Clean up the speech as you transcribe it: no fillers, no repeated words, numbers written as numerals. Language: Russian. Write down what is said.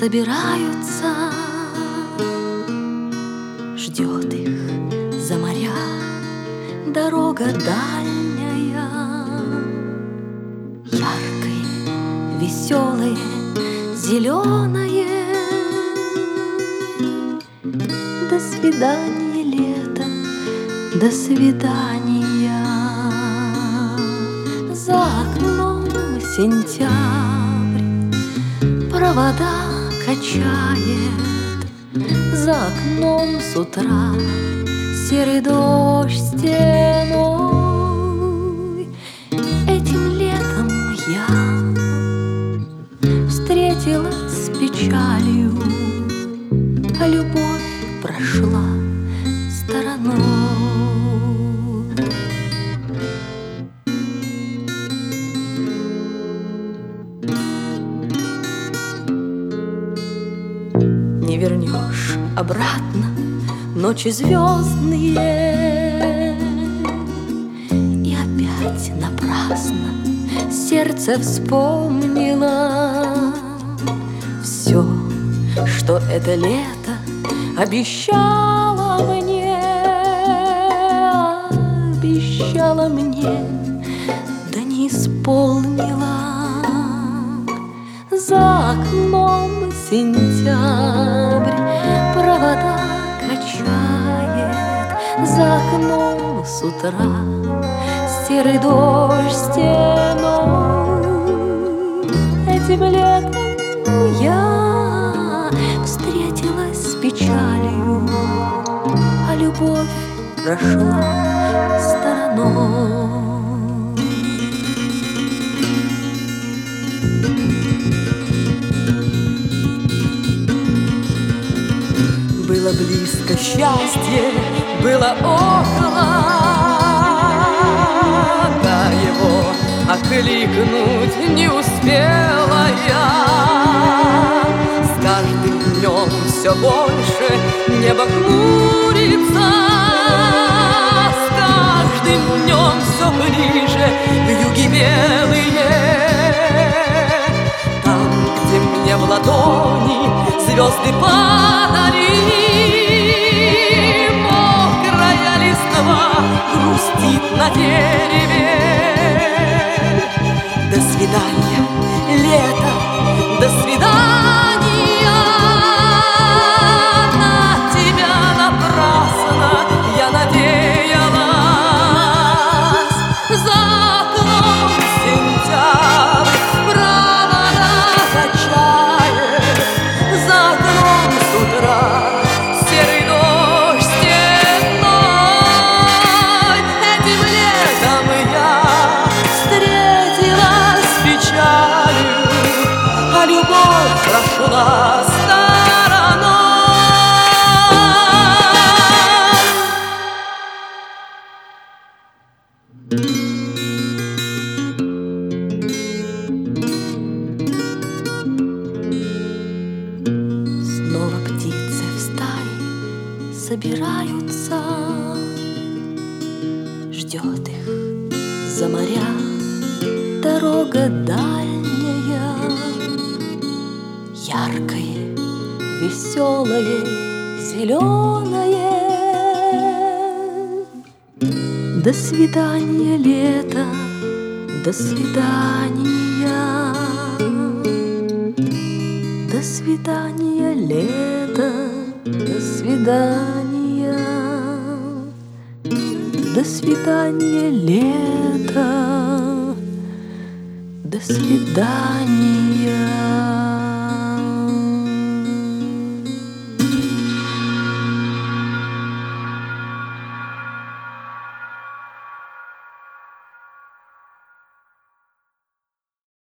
собираются, ждет их за моря дорога дальняя. Яркое, веселое, зеленое. До свидания, лето, до свидания. За окном сентябрь провода качает. За окном с утра серый дождь стеной. Этим летом я встретилась с печалью, а любовь прошла стороной. Не вернешь обратно ночи звездные, и опять напрасно сердце вспомнило все, что это лето обещала мне, да не исполнила. За окном сентябрь провода качает. За окном с утра серый дождь стеной. Этим летом я встретилась с печалью, а любовь прошла стороной. Было близко счастье, было около, да его окликнуть не успела я. С каждым днем все больше небо хмурится, с каждым днем все ближе вьюги белые. Там, где мне в ладони звезды падали, мокрая листва грустит на дереве. До свидания, лето, до свидания. На тебя напрасно я надеялась. За окном сентябрь провода качает. За окном с утра серый дождь стеной. Этим летом я встретилась с печалью, а любовь прошла стороной. Снова птицы в стае собираются, ждет их за моря дорога дальняя. Яркое, веселое, зеленое. До свидания, лето, до свидания. До свидания, лето, до свидания. До свидания, лето, до свидания.